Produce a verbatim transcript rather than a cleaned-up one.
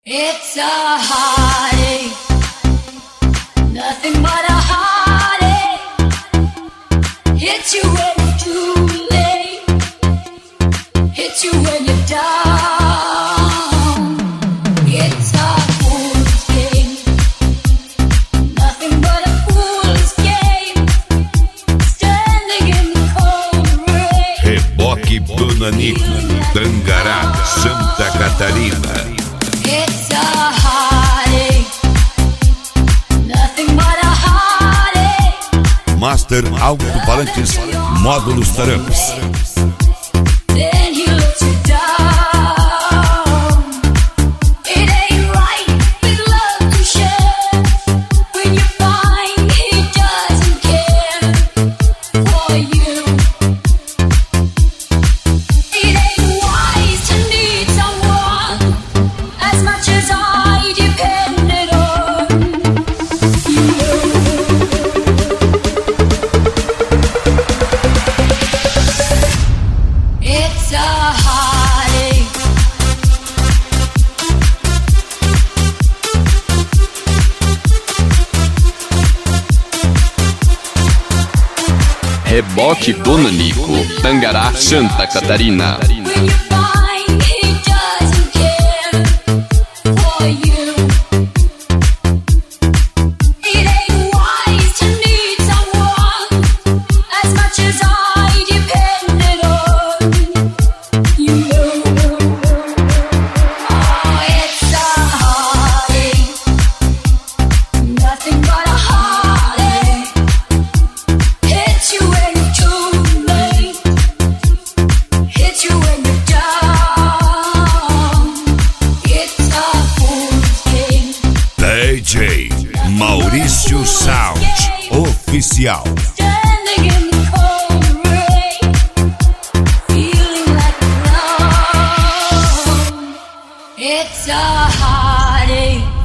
It's a heartache, nothing but a heartache. Hits you when it's too late, hits you when you're down. It's a fool's game, nothing but a fool's game. Standing in the cold rain. Reboque Bananico, Tangará, Santa Catarina. It's a heartache, nothing but a heartache. Master Alto-Falantes, Módulos Taramps. Then he lets you down. It ain't right, his love to share. When you find he doesn't care for you. It ain't wise to need someone as much as I depended on you. It's a heartache. Reboque Bananico, Tangará, Santa Catarina. When you find he doesn't care for you. It ain't wise to need someone as much as I depended on you. Oh, it's a heartache, nothing but a heartache. Hits you when you're too late, hits you when you're down. It's a fool's game. D J Maurício Sound Oficial. Standing in the cold rain, feeling like alone. It's a heartache.